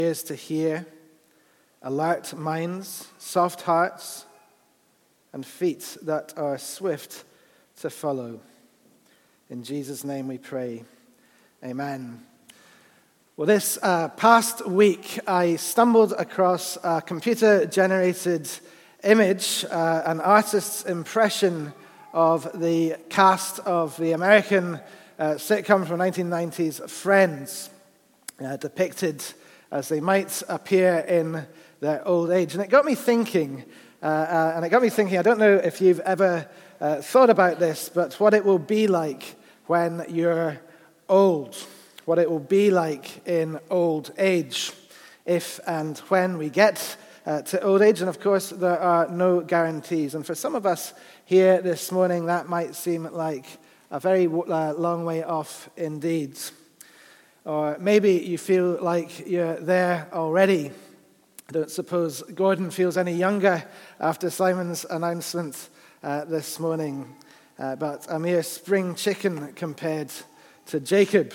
Ears to hear, alert minds, soft hearts, and feet that are swift to follow. In Jesus' name we pray. Amen. Well, this past week, I stumbled across a computer-generated image, an artist's impression of the cast of the American sitcom from the 1990s, Friends, depicted as they might appear in their old age. And it got me thinking, I don't know if you've ever thought about this, but what it will be like when you're old, what it will be like in old age, if and when we get to old age. And of course, there are no guarantees. And for some of us here this morning, that might seem like a very long way off indeed. Or maybe you feel like you're there already. I don't suppose Gordon feels any younger after Simon's announcement this morning, but a mere spring chicken compared to Jacob.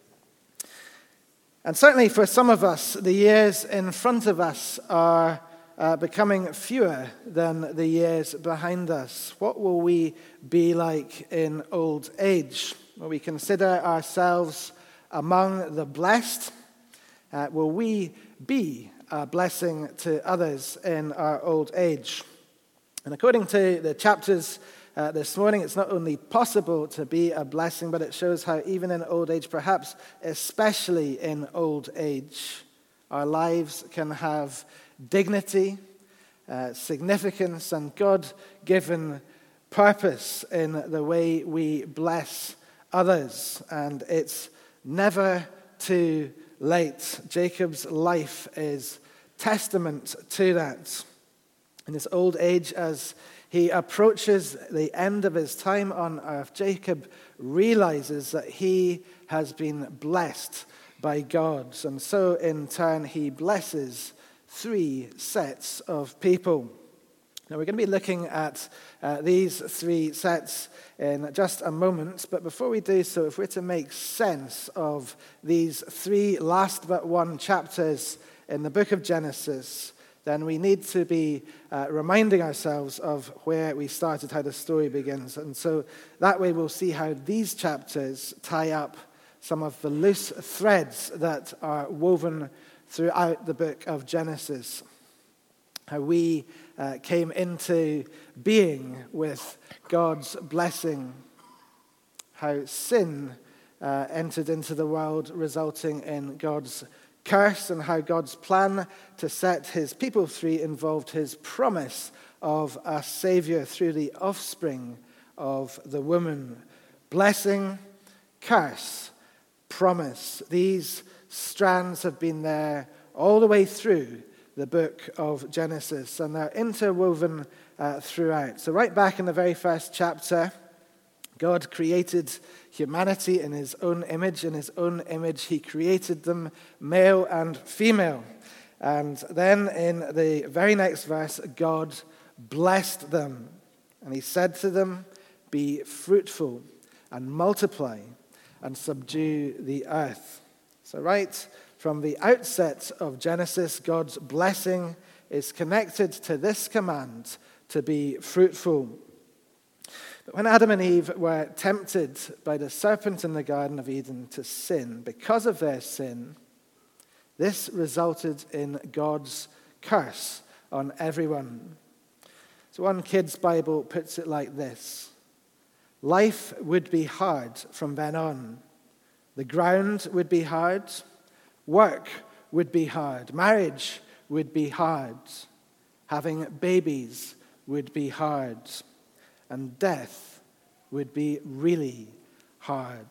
And certainly for some of us, the years in front of us are becoming fewer than the years behind us. What will we be like in old age? Will we consider ourselves among the blessed? Will we be a blessing to others in our old age? And according to the chapters this morning, it's not only possible to be a blessing, but it shows how even in old age, perhaps especially in old age, our lives can have dignity, significance, and God-given purpose in the way we bless others. And it's never too late. Jacob's life is testament to that. In his old age, as he approaches the end of his time on earth, Jacob realizes that he has been blessed by God. And so, in turn, he blesses 3 sets of people. Now, we're going to be looking at these 3 sets in just a moment, but before we do so, if we're to make sense of these 3 last but one chapters in the book of Genesis, then we need to be reminding ourselves of where we started, how the story begins. And so that way we'll see how these chapters tie up some of the loose threads that are woven throughout the book of Genesis. How we came into being with God's blessing. How sin entered into the world, resulting in God's curse, and how God's plan to set his people free involved his promise of a Savior through the offspring of the woman. Blessing, curse, promise. These strands have been there all the way through the book of Genesis, and they're interwoven throughout. So right back in the very first chapter, God created humanity in his own image. In his own image, he created them male and female. And then in the very next verse, God blessed them. And he said to them, "Be fruitful and multiply and subdue the earth." So right from the outset of Genesis, God's blessing is connected to this command to be fruitful. But when Adam and Eve were tempted by the serpent in the Garden of Eden to sin, because of their sin, this resulted in God's curse on everyone. So one kid's Bible puts it like this: life would be hard from then on. The ground would be hard. Work would be hard. Marriage would be hard. Having babies would be hard. And death would be really hard.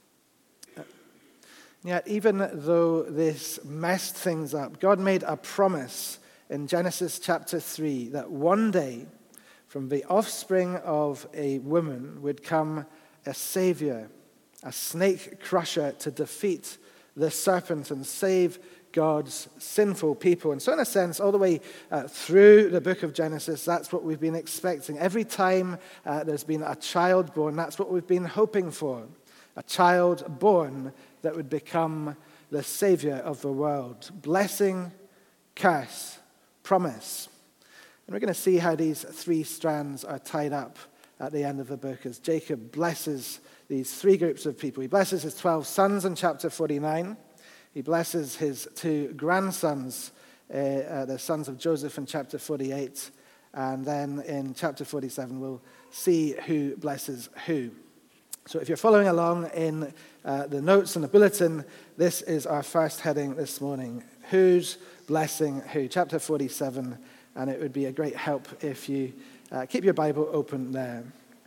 Yet, even though this messed things up, God made a promise in Genesis chapter 3 that one day, from the offspring of a woman, would come a savior, a snake crusher to defeat the serpent and save God's sinful people. And so in a sense, all the way through the book of Genesis, that's what we've been expecting. Every time there's been a child born, that's what we've been hoping for. A child born that would become the Savior of the world. Blessing, curse, promise. And we're going to see how these three strands are tied up at the end of the book as Jacob blesses these three groups of people. He blesses his 12 sons in chapter 49. He blesses his two grandsons, the sons of Joseph in chapter 48. And then in chapter 47, we'll see who blesses who. So if you're following along in the notes and the bulletin, this is our first heading this morning. Who's blessing who? Chapter 47, and it would be a great help if you keep your Bible open there.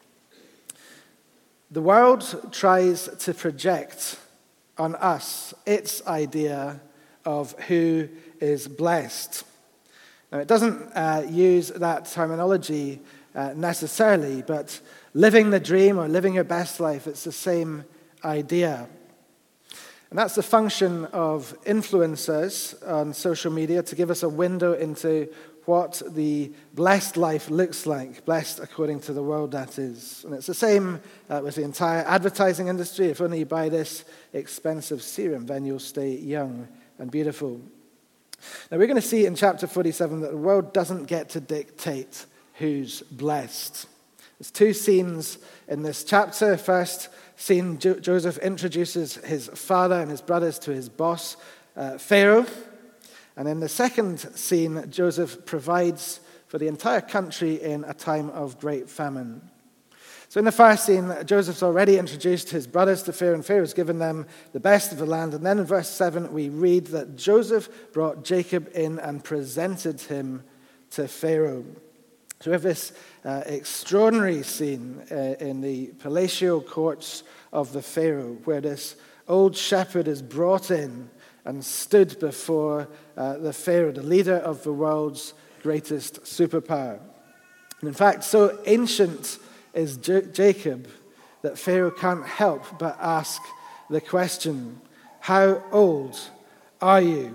The world tries to project on us its idea of who is blessed. Now, it doesn't use that terminology necessarily, but living the dream or living your best life, it's the same idea. And that's the function of influencers on social media, to give us a window into what the blessed life looks like, blessed according to the world, that is. And it's the same with the entire advertising industry. If only you buy this expensive serum, then you'll stay young and beautiful. Now, we're going to see in chapter 47 that the world doesn't get to dictate who's blessed. There's two scenes in this chapter. First scene, Joseph introduces his father and his brothers to his boss, Pharaoh. And in the second scene, Joseph provides for the entire country in a time of great famine. So in the first scene, Joseph's already introduced his brothers to Pharaoh, and Pharaoh's given them the best of the land. And then in verse 7, we read that Joseph brought Jacob in and presented him to Pharaoh. So we have this extraordinary scene in the palatial courts of the Pharaoh, where this old shepherd is brought in and stood before the Pharaoh, the leader of the world's greatest superpower. And in fact, so ancient is Jacob that Pharaoh can't help but ask the question, "How old are you?"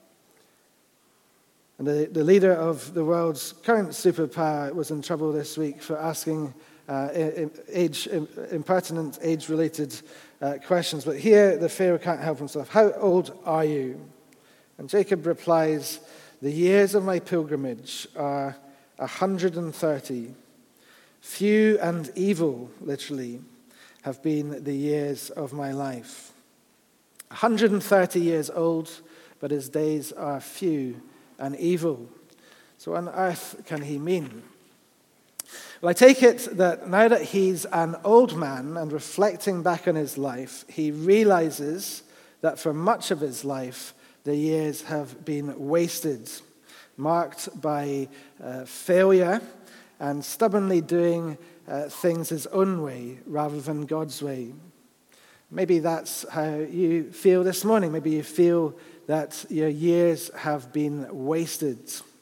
And the leader of the world's current superpower was in trouble this week for asking impertinent, age-related questions. But here, the Pharaoh can't help himself. "How old are you?" And Jacob replies, "The years of my pilgrimage are 130. Few and evil, literally, have been the years of my life." 130 years old, but his days are few and evil. So what on earth can he mean? Well, I take it that now that he's an old man and reflecting back on his life, he realizes that for much of his life, the years have been wasted, marked by failure and stubbornly doing things his own way rather than God's way. Maybe that's how you feel this morning. Maybe you feel that your years have been wasted.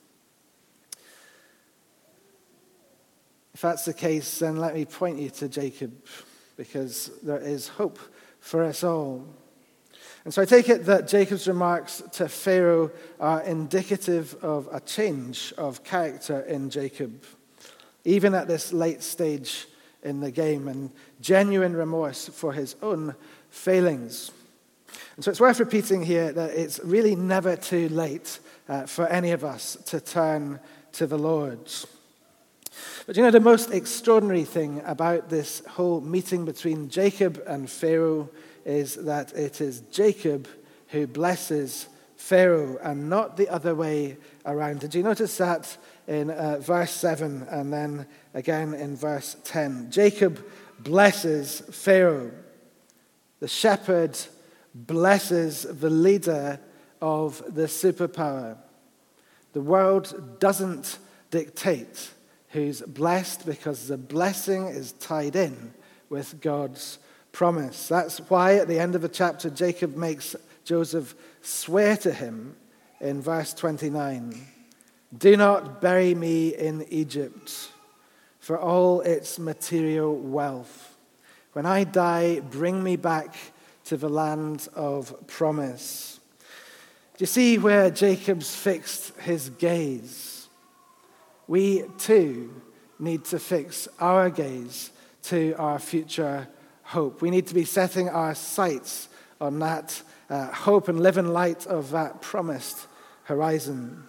If that's the case, then let me point you to Jacob, because there is hope for us all. And so I take it that Jacob's remarks to Pharaoh are indicative of a change of character in Jacob, even at this late stage in the game, and genuine remorse for his own failings. And so it's worth repeating here that it's really never too late for any of us to turn to the Lord. But you know, the most extraordinary thing about this whole meeting between Jacob and Pharaoh is that it is Jacob who blesses Pharaoh and not the other way around. Did you notice that in verse 7 and then again in verse 10? Jacob blesses Pharaoh. The shepherd blesses the leader of the superpower. The world doesn't dictate who's blessed, because the blessing is tied in with God's promise. That's why at the end of the chapter, Jacob makes Joseph swear to him in verse 29, "Do not bury me in Egypt for all its material wealth. When I die, bring me back to the land of promise." Do you see where Jacob's fixed his gaze? We too need to fix our gaze to our future hope. We need to be setting our sights on that hope and live in light of that promised horizon.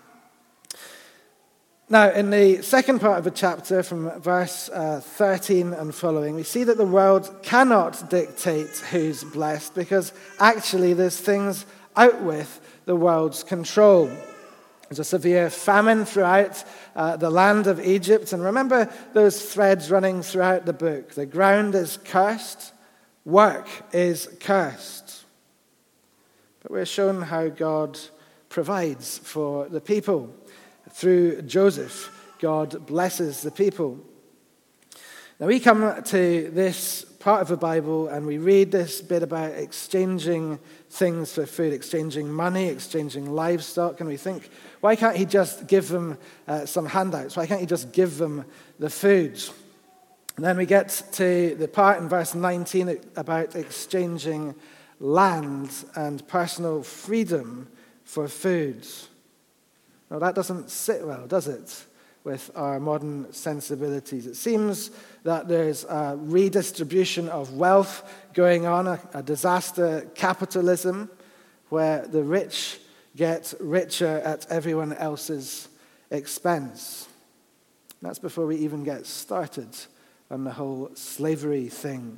Now, in the second part of the chapter, from verse 13 and following, we see that the world cannot dictate who's blessed because actually there's things out with the world's control. There's a severe famine throughout the land of Egypt. And remember those threads running throughout the book. The ground is cursed. Work is cursed. But we're shown how God provides for the people. Through Joseph, God blesses the people. Now we come to this part of the Bible and we read this bit about exchanging things for food, exchanging money, exchanging livestock, and we think, why can't he just give them some handouts? Why can't he just give them the food? And then we get to the part in verse 19 about exchanging land and personal freedom for food. Now, that doesn't sit well, does it, with our modern sensibilities? It seems that there's a redistribution of wealth going on, a disaster capitalism, where the rich get richer at everyone else's expense. That's before we even get started on the whole slavery thing.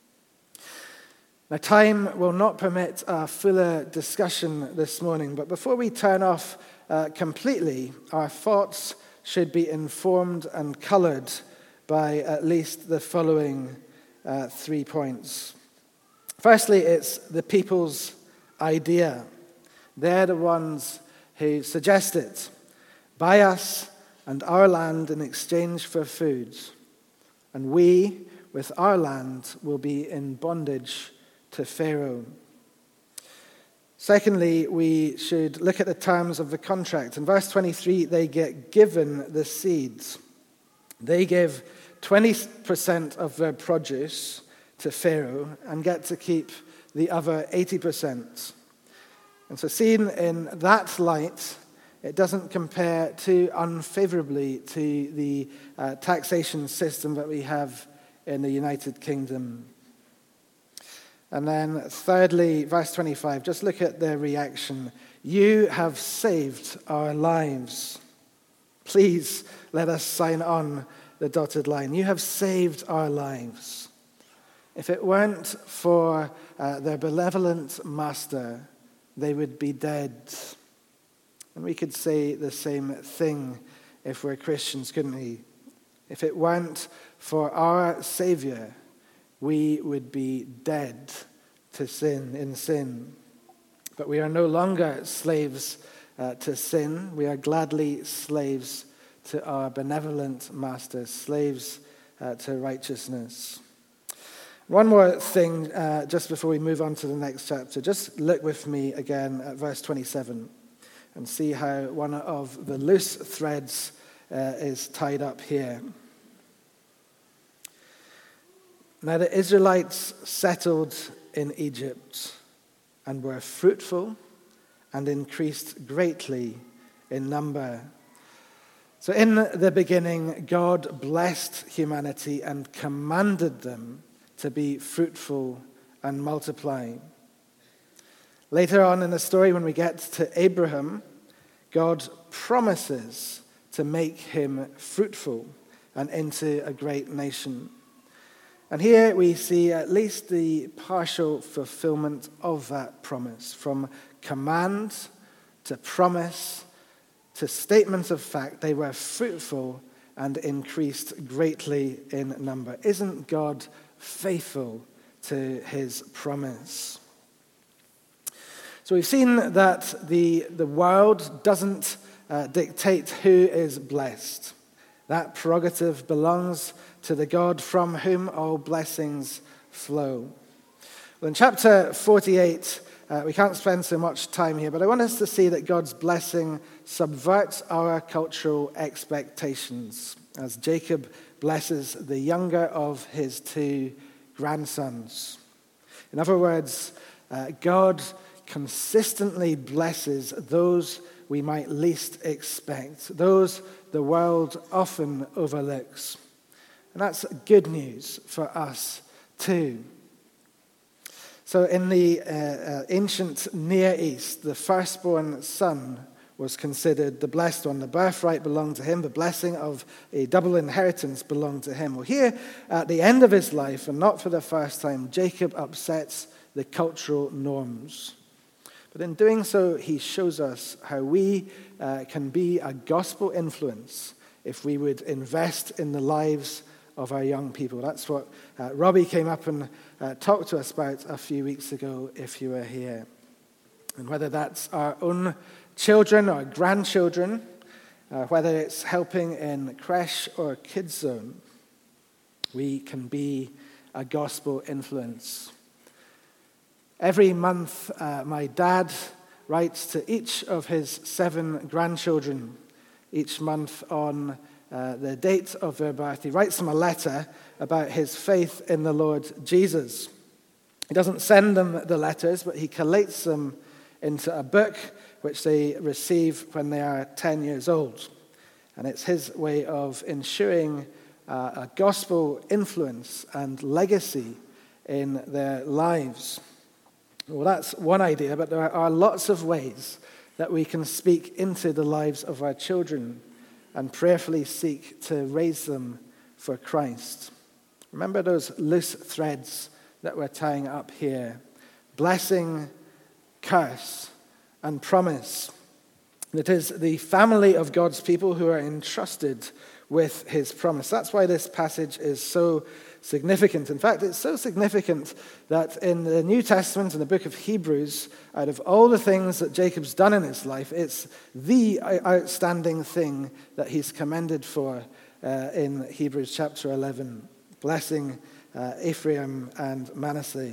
Now, time will not permit a fuller discussion this morning, but before we turn off completely, our thoughts should be informed and colored by at least the following 3 points. Firstly, it's the people's idea. They're the ones who suggest it. Buy us and our land in exchange for food, and we, with our land, will be in bondage to Pharaoh. Secondly, we should look at the terms of the contract. In verse 23, they get given the seeds. They give 20% of their produce to Pharaoh and get to keep the other 80%. And so seen in that light, it doesn't compare too unfavorably to the taxation system that we have in the United Kingdom. And then thirdly, verse 25, just look at their reaction. You have saved our lives. Please let us sign on the dotted line. You have saved our lives. If it weren't for their benevolent master, they would be dead. And we could say the same thing if we're Christians, couldn't we? If it weren't for our Savior, we would be dead to sin, in sin. But we are no longer slaves to sin. We are gladly slaves to our benevolent master, slaves to righteousness. One more thing just before we move on to the next chapter. Just look with me again at verse 27 and see how one of the loose threads is tied up here. Now the Israelites settled in Egypt and were fruitful and increased greatly in number. So in the beginning, God blessed humanity and commanded them to be fruitful and multiply. Later on in the story, when we get to Abraham, God promises to make him fruitful and into a great nation. And here we see at least the partial fulfillment of that promise, from command to promise to statement of fact. They were fruitful and increased greatly in number. Isn't God faithful to his promise? So we've seen that the world doesn't dictate who is blessed. That prerogative belongs to the God from whom all blessings flow. Well, in chapter 48, we can't spend so much time here, but I want us to see that God's blessing subverts our cultural expectations as Jacob blesses the younger of his 2 grandsons. In other words, God consistently blesses those we might least expect, those the world often overlooks. And that's good news for us too. So in the ancient Near East, the firstborn son was considered the blessed one. The birthright belonged to him. The blessing of a double inheritance belonged to him. Well, here, at the end of his life, and not for the first time, Jacob upsets the cultural norms. But in doing so, he shows us how we can be a gospel influence if we would invest in the lives of our young people. That's what Robbie came up and talked to us about a few weeks ago, if you were here. And whether that's our own children or grandchildren, whether it's helping in creche or kids zone, we can be a gospel influence. Every month, my dad writes to each of his 7 grandchildren, each month on the date of their birth. He writes them a letter about his faith in the Lord Jesus. He doesn't send them the letters, but he collates them into a book which they receive when they are 10 years old. And it's his way of ensuring a gospel influence and legacy in their lives. Well, that's one idea, but there are lots of ways that we can speak into the lives of our children and prayerfully seek to raise them for Christ. Remember those loose threads that we're tying up here: blessing, curse, and promise. It is the family of God's people who are entrusted with his promise. That's why this passage is so significant. In fact, it's so significant that in the New Testament, in the book of Hebrews, out of all the things that Jacob's done in his life, it's the outstanding thing that he's commended for in Hebrews chapter 11, blessing Ephraim and Manasseh.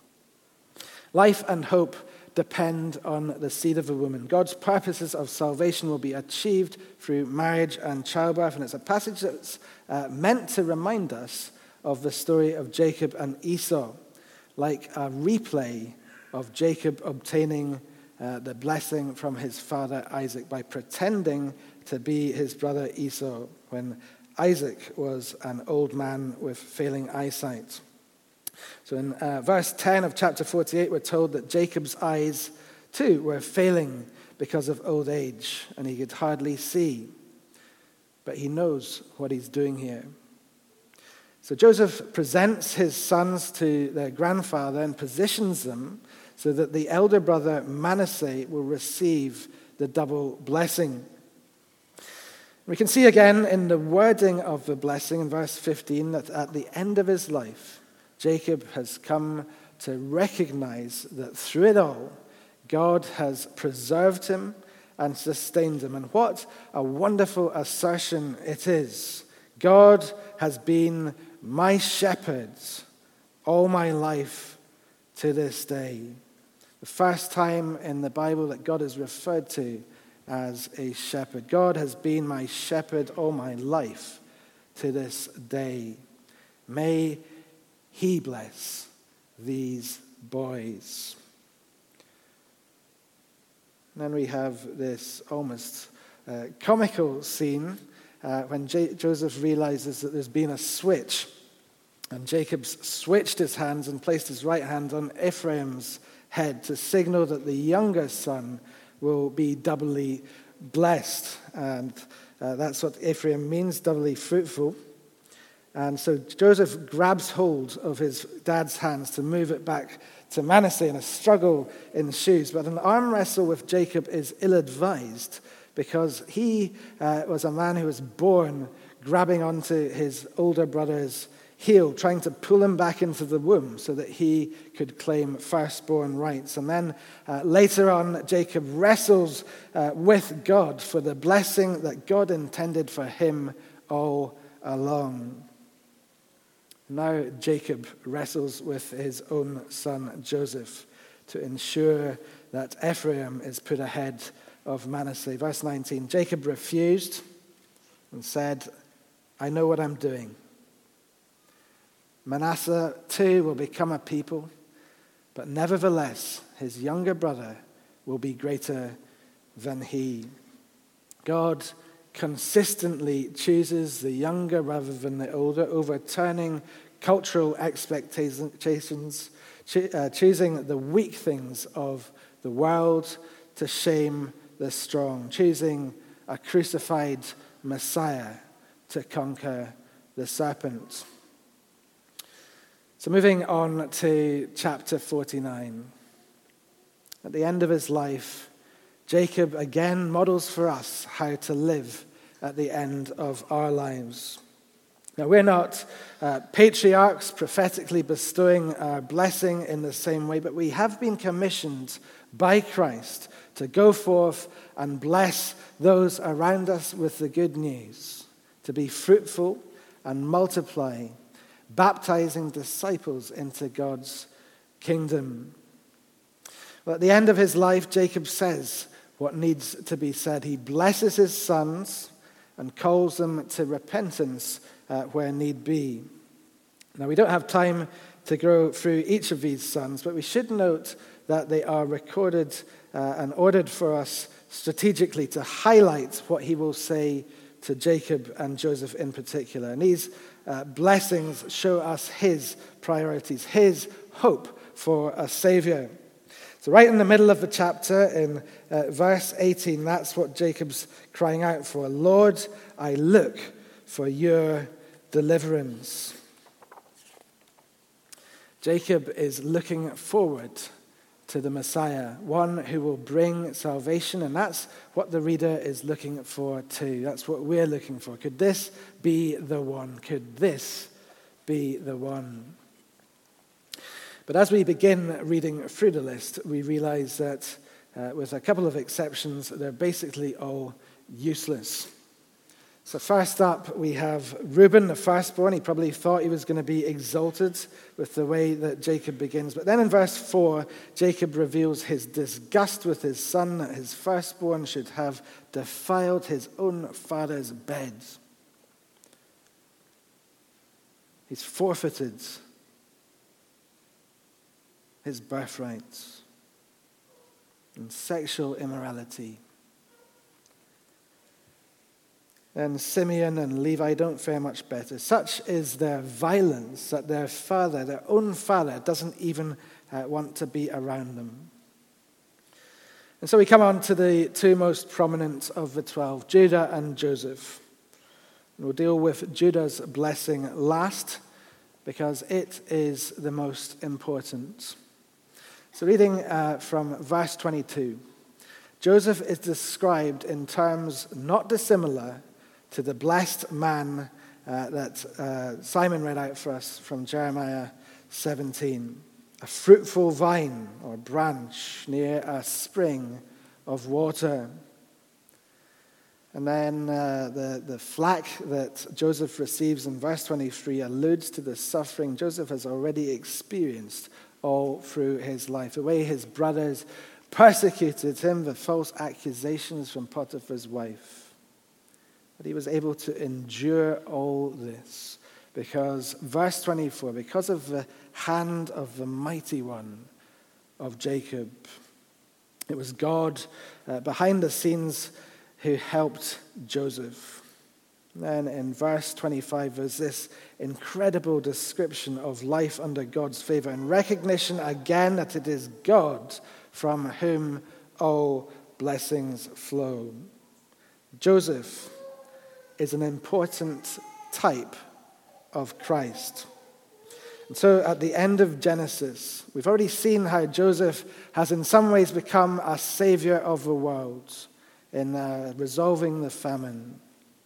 Life and hope depend on the seed of a woman. God's purposes of salvation will be achieved through marriage and childbirth, and it's a passage that's meant to remind us of the story of Jacob and Esau, like a replay of Jacob obtaining the blessing from his father Isaac by pretending to be his brother Esau when Isaac was an old man with failing eyesight. So in verse 10 of chapter 48, we're told that Jacob's eyes, too, were failing because of old age, and he could hardly see. But he knows what he's doing here. So Joseph presents his sons to their grandfather and positions them so that the elder brother Manasseh will receive the double blessing. We can see again in the wording of the blessing in verse 15 that at the end of his life, Jacob has come to recognize that through it all, God has preserved him and sustained him. And what a wonderful assertion it is. God has been my shepherd all my life to this day. The first time in the Bible that God is referred to as a shepherd. God has been my shepherd all my life to this day. May he bless these boys. And then we have this almost comical scene when Joseph realizes that there's been a switch. And Jacob's switched his hands and placed his right hand on Ephraim's head to signal that the younger son will be doubly blessed. And that's what Ephraim means, doubly fruitful. And so Joseph grabs hold of his dad's hands to move it back to Manasseh, and a struggle ensues. But an arm wrestle with Jacob is ill-advised because he was a man who was born grabbing onto his older brother's heel, trying to pull him back into the womb so that he could claim firstborn rights. And then later on, Jacob wrestles with God for the blessing that God intended for him all along. Now Jacob wrestles with his own son Joseph to ensure that Ephraim is put ahead of Manasseh. Verse 19, Jacob refused and said, I know what I'm doing. Manasseh too will become a people, but nevertheless his younger brother will be greater than he. God consistently chooses the younger rather than the older, overturning cultural expectations, choosing the weak things of the world to shame the strong, choosing a crucified Messiah to conquer the serpent. So moving on to chapter 49. At the end of his life, Jacob again models for us how to live at the end of our lives. Now, we're not patriarchs prophetically bestowing our blessing in the same way, but we have been commissioned by Christ to go forth and bless those around us with the good news, to be fruitful and multiply, baptizing disciples into God's kingdom. Well, at the end of his life, Jacob says what needs to be said. He blesses his sons and calls them to repentance where need be. Now, we don't have time to go through each of these sons, but we should note that they are recorded and ordered for us strategically to highlight what he will say to Jacob and Joseph in particular. And these blessings show us his priorities, his hope for a Savior. So right in the middle of the chapter, in verse 18, that's what Jacob's crying out for. Lord, I look for your deliverance. Jacob is looking forward to the Messiah, one who will bring salvation, and that's what the reader is looking for too. That's what we're looking for. Could this be the one? Could this be the one? But as we begin reading through the list, we realize that with a couple of exceptions, they're basically all useless. So first up, we have Reuben, the firstborn. He probably thought he was going to be exalted with the way that Jacob begins. But then in verse 4, Jacob reveals his disgust with his son that his firstborn should have defiled his own father's bed. He's forfeited his birthright and sexual immorality. And Simeon and Levi don't fare much better. Such is their violence that their father, their own father, doesn't even want to be around them. And so we come on to the two most prominent of the 12, Judah and Joseph. And we'll deal with Judah's blessing last because it is the most important. So reading from verse 22, Joseph is described in terms not dissimilar to the blessed man that Simon read out for us from Jeremiah 17. A fruitful vine or branch near a spring of water. And then the flack that Joseph receives in verse 23 alludes to the suffering Joseph has already experienced all through his life. The way his brothers persecuted him, the false accusations from Potiphar's wife. But he was able to endure all this because, verse 24, because of the hand of the mighty one of Jacob. It was God behind the scenes who helped Joseph. Then in verse 25, there's this incredible description of life under God's favor and recognition again that it is God from whom all blessings flow. Joseph is an important type of Christ. And so at the end of Genesis, we've already seen how Joseph has in some ways become a savior of the world in resolving the famine.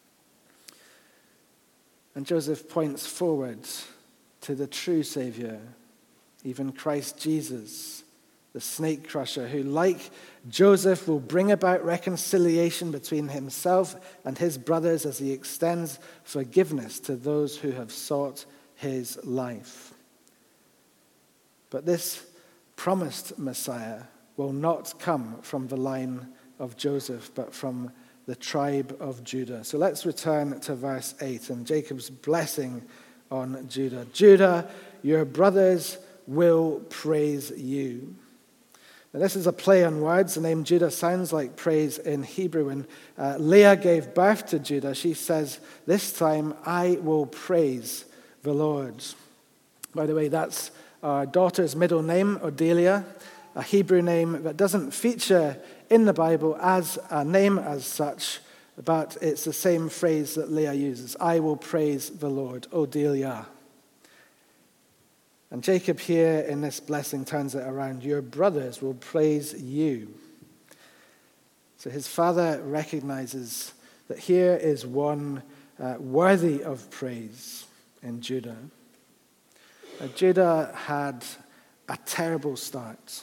And Joseph points forward to the true Savior, even Christ Jesus, the snake crusher, who, like Joseph, will bring about reconciliation between himself and his brothers as he extends forgiveness to those who have sought his life. But this promised Messiah will not come from the line of Joseph, but from the tribe of Judah. So let's return to verse 8 and Jacob's blessing on Judah. Judah, your brothers will praise you. Now, this is a play on words. The name Judah sounds like praise in Hebrew. When Leah gave birth to Judah, she says, "This time I will praise the Lord." By the way, that's our daughter's middle name, Odelia, a Hebrew name that doesn't feature in the Bible as a name as such, but it's the same phrase that Leah uses. I will praise the Lord, Odelia. And Jacob here in this blessing turns it around. Your brothers will praise you. So his father recognizes that here is one worthy of praise in Judah. Judah had a terrible start.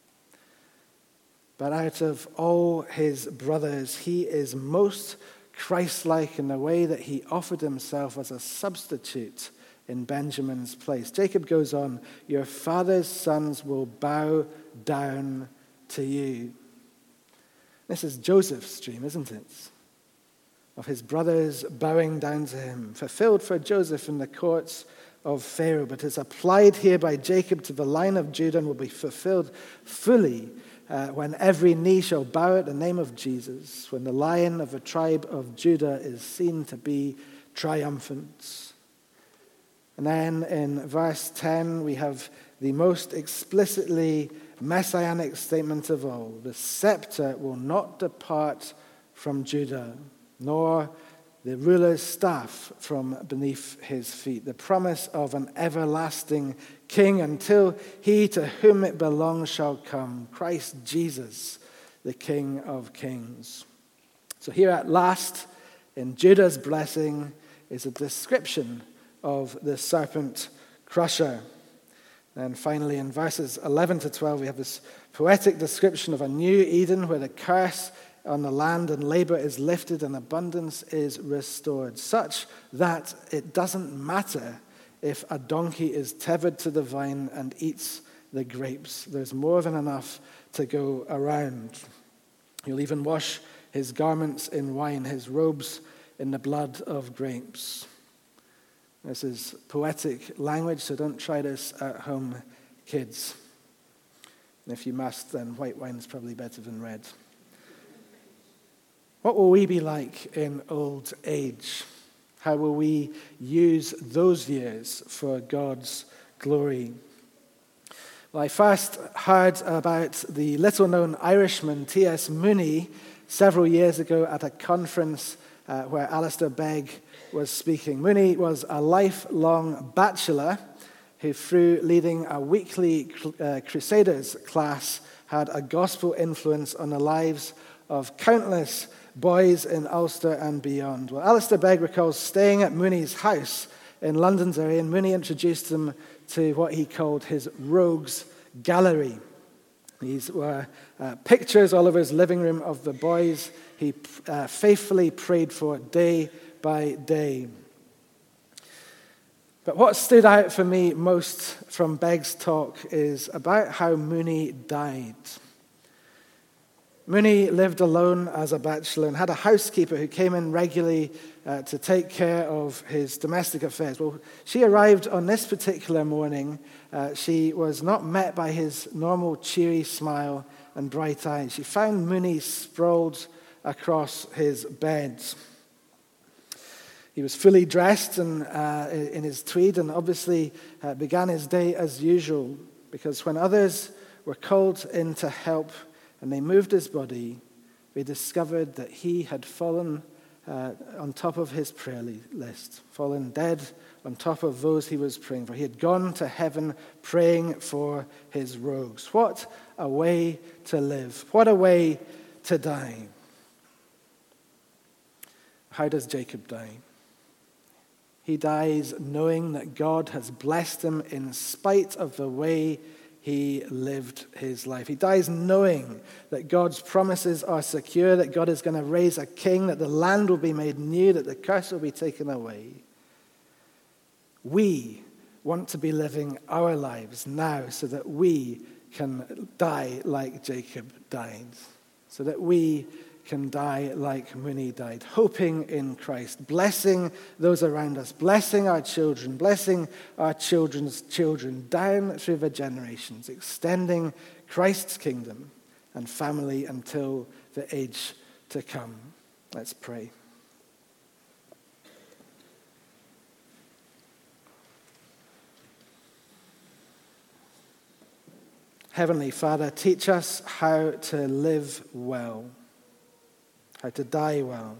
But out of all his brothers, he is most Christ-like in the way that he offered himself as a substitute in Benjamin's place. Jacob goes on, your father's sons will bow down to you. This is Joseph's dream, isn't it? Of his brothers bowing down to him, fulfilled for Joseph in the courts of Pharaoh, but is applied here by Jacob to the line of Judah and will be fulfilled fully when every knee shall bow at the name of Jesus, when the Lion of the tribe of Judah is seen to be triumphant. And then in verse 10, we have the most explicitly messianic statement of all. The scepter will not depart from Judah, nor the ruler's staff from beneath his feet. The promise of an everlasting king until he to whom it belongs shall come, Christ Jesus, the King of kings. So here at last, in Judah's blessing, is a description of the serpent crusher. And finally, in verses 11 to 12, we have this poetic description of a new Eden where the curse on the land and labor is lifted and abundance is restored, such that it doesn't matter if a donkey is tethered to the vine and eats the grapes. There's more than enough to go around. He'll even wash his garments in wine, his robes in the blood of grapes. This is poetic language, so don't try this at home, kids. And if you must, then white wine is probably better than red. What will we be like in old age? How will we use those years for God's glory? Well, I first heard about the little-known Irishman T.S. Mooney several years ago at a conference where Alistair Begg was speaking. Mooney was a lifelong bachelor who, through leading a weekly Crusaders class, had a gospel influence on the lives of countless boys in Ulster and beyond. Well, Alistair Begg recalls staying at Mooney's house in London's area, and Mooney introduced him to what he called his rogues gallery. These were pictures all over his living room of the boys he faithfully prayed for day by day. But what stood out for me most from Begg's talk is about how Mooney died. Mooney lived alone as a bachelor and had a housekeeper who came in regularly to take care of his domestic affairs. Well, she arrived on this particular morning. She was not met by his normal cheery smile and bright eyes. She found Mooney sprawled across his bed. He was fully dressed and in his tweed and obviously began his day as usual, because when others were called in to help and they moved his body, they discovered that he had fallen on top of his prayer list, fallen dead on top of those he was praying for. He had gone to heaven praying for his rogues. What a way to live. What a way to die. How does Jacob die? He dies knowing that God has blessed him in spite of the way he lived his life. He dies knowing that God's promises are secure, that God is going to raise a king, that the land will be made new, that the curse will be taken away. We want to be living our lives now so that we can die like Jacob died, so that we can die like Mooney died, hoping in Christ, blessing those around us, blessing our children, blessing our children's children, down through the generations, extending Christ's kingdom and family until the age to come. Let's pray. Heavenly Father, teach us how to live well, how to die well,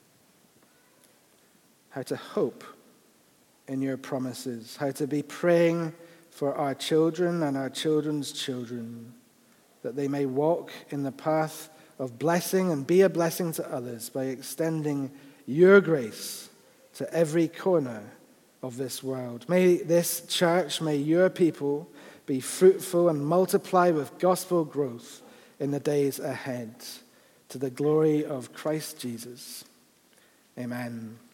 how to hope in your promises, how to be praying for our children and our children's children, that they may walk in the path of blessing and be a blessing to others by extending your grace to every corner of this world. May this church, may your people be fruitful and multiply with gospel growth in the days ahead, to the glory of Christ Jesus. Amen.